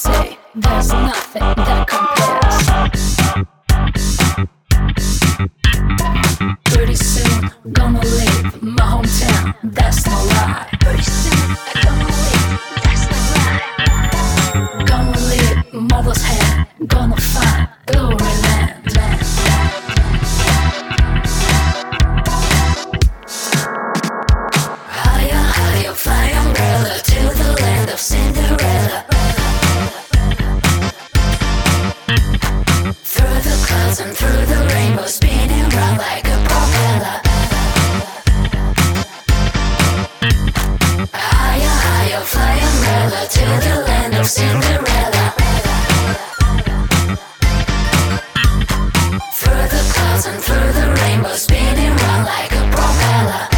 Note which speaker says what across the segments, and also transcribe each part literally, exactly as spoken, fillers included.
Speaker 1: say there's nothing that compares. Pretty soon, gonna leave my hometown, that's no lie. Pretty soon, I'm gonna leave, that's no lie. Gonna leave mother's hand, gonna find glory land. land. Higher, higher, fly umbrella to the land of Cinderella. Through the clouds and through the rainbow, spinning round like a propeller. Higher, higher, fly umbrella to the land of Cinderella. Through the clouds and through the rainbow, spinning round like a propeller.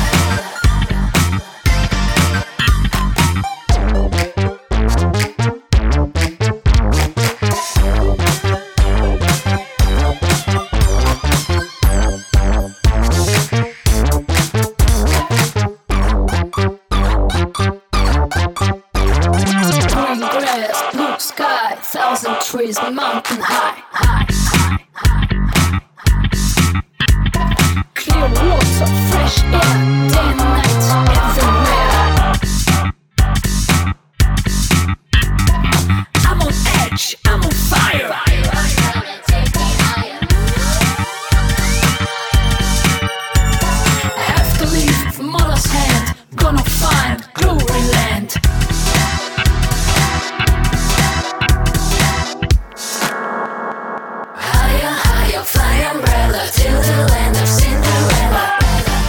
Speaker 1: Thousand trees, mountain high, high, high, high, high, high. Clear water, fresh air, day and night, everywhere. I'm on edge, I'm on fire. I have to leave mother's hand, gonna find glory land. Fly umbrella to the land of Cinderella.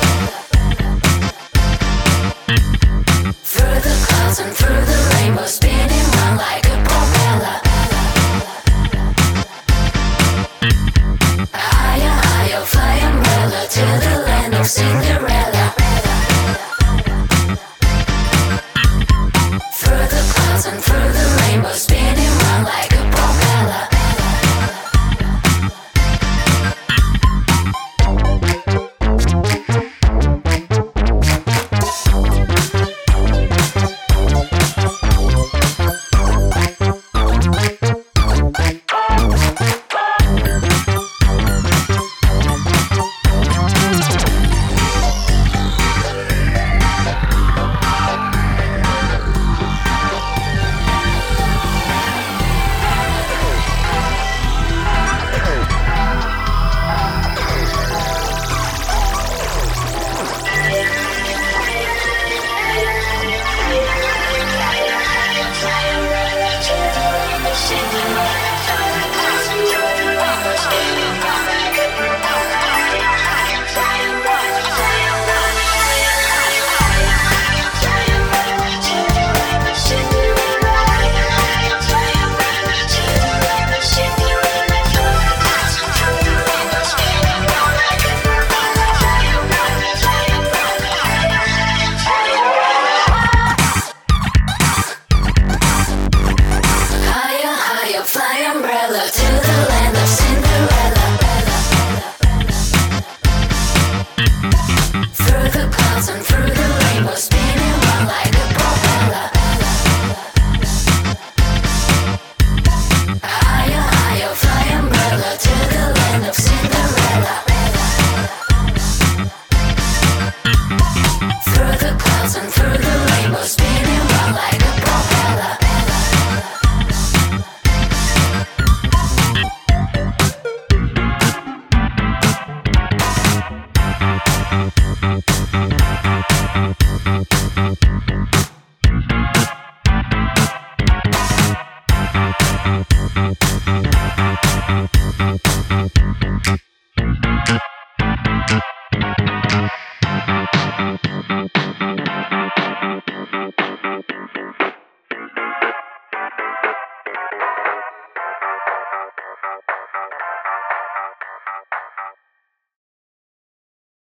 Speaker 1: Through the clouds and through the rainbow, spinning round like a propeller. Higher, higher, fly umbrella to the land of Cinderella. Through the clouds and through the rainbow, spinning round like a propeller.